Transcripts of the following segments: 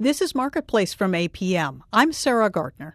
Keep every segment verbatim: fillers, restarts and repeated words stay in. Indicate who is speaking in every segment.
Speaker 1: This is Marketplace from A P M. I'm Sarah Gardner.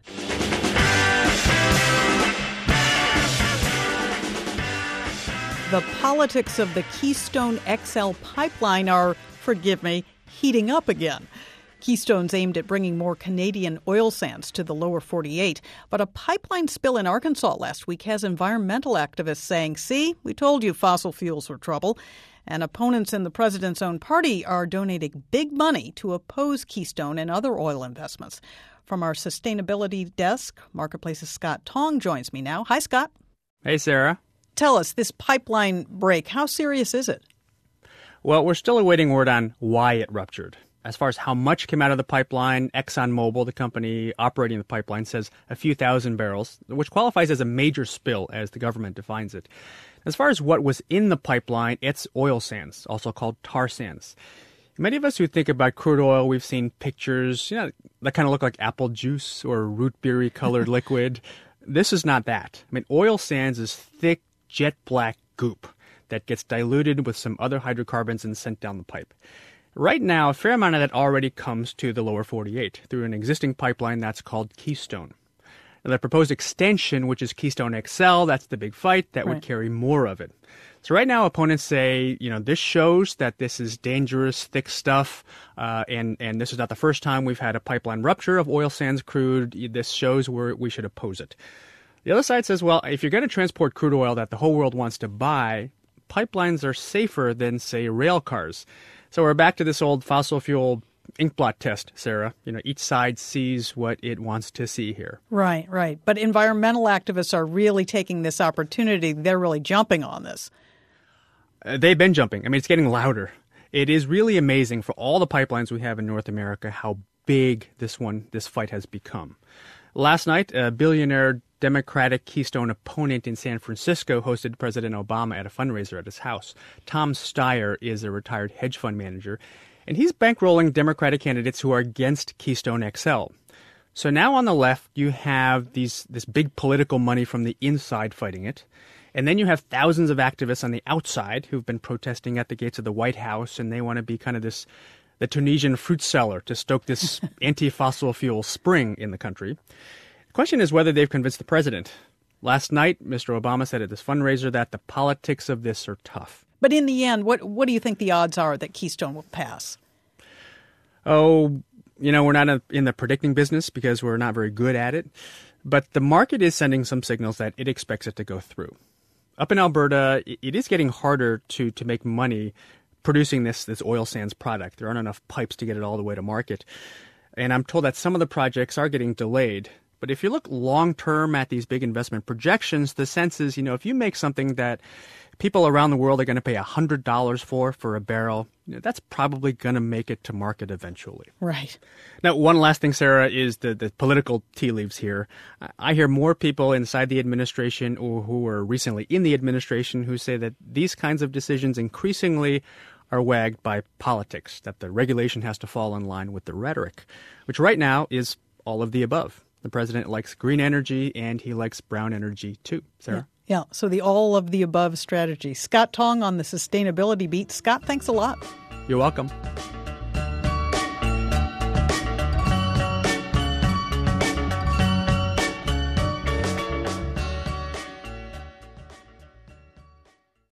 Speaker 1: The politics of the Keystone X L pipeline are, forgive me, heating up again. Keystone's aimed at bringing more Canadian oil sands to the lower forty-eight. But a pipeline spill in Arkansas last week has environmental activists saying, see, we told you fossil fuels were trouble. And opponents in the president's own party are donating big money to oppose Keystone and other oil investments. From our sustainability desk, Marketplace's Scott Tong joins me now. Hi, Scott.
Speaker 2: Hey, Sarah.
Speaker 1: Tell us, this pipeline break, how serious is it?
Speaker 2: Well, we're still awaiting word on why it ruptured. As far as how much came out of the pipeline, ExxonMobil, the company operating the pipeline, says a few thousand barrels, which qualifies as a major spill as the government defines it. As far as what was in the pipeline, it's oil sands, also called tar sands. Many of us who think about crude oil, we've seen pictures, you know, that kind of look like apple juice or root beery colored liquid. This is not that. I mean, oil sands is thick, jet black goop that gets diluted with some other hydrocarbons and sent down the pipe. Right now, a fair amount of that already comes to the lower forty-eight through an existing pipeline that's called Keystone. Now, the proposed extension, which is Keystone X L, that's the big fight, that right. would carry more of it. So right now, opponents say, you know, this shows that this is dangerous, thick stuff, uh, and, and this is not the first time we've had a pipeline rupture of oil sands crude. This shows where we should oppose it. The other side says, well, if you're going to transport crude oil that the whole world wants to buy, pipelines are safer than, say, rail cars. So we're back to this old fossil fuel inkblot test, Sarah. You know, each side sees what it wants to see here.
Speaker 1: Right, right. But environmental activists are really taking this opportunity. They're really jumping on this.
Speaker 2: Uh, they've been jumping. I mean, it's getting louder. It is really amazing for all the pipelines we have in North America how big this one, this fight has become. Last night, a billionaire Democratic Keystone opponent in San Francisco hosted President Obama at a fundraiser at his house. Tom Steyer is a retired hedge fund manager, and he's bankrolling Democratic candidates who are against Keystone X L. So now on the left, you have these this big political money from the inside fighting it. And then you have thousands of activists on the outside who've been protesting at the gates of the White House, and they want to be kind of this the Tunisian fruit seller to stoke this anti-fossil fuel spring in the country. The question is whether they've convinced the president. Last night, Mister Obama said at this fundraiser that the politics of this are tough.
Speaker 1: But in the end, what what do you think the odds are that Keystone will pass?
Speaker 2: Oh, you know, we're not in the predicting business because we're not very good at it. But the market is sending some signals that it expects it to go through. Up in Alberta, it is getting harder to, to make money producing this, this oil sands product. There aren't enough pipes to get it all the way to market. And I'm told that some of the projects are getting delayed. But if you look long-term at these big investment projections, the sense is, you know, if you make something that people around the world are going to pay one hundred dollars for, for a barrel, you know, that's probably going to make it to market eventually.
Speaker 1: Right.
Speaker 2: Now, one last thing, Sarah, is the, the political tea leaves here. I hear more people inside the administration or who were recently in the administration who say that these kinds of decisions increasingly are wagged by politics, that the regulation has to fall in line with the rhetoric, which right now is all of the above. The president likes green energy, and he likes brown energy, too. Sarah?
Speaker 1: Yeah, yeah. So the all-of-the-above strategy. Scott Tong on the Sustainability Beat. Scott, thanks a lot.
Speaker 2: You're welcome.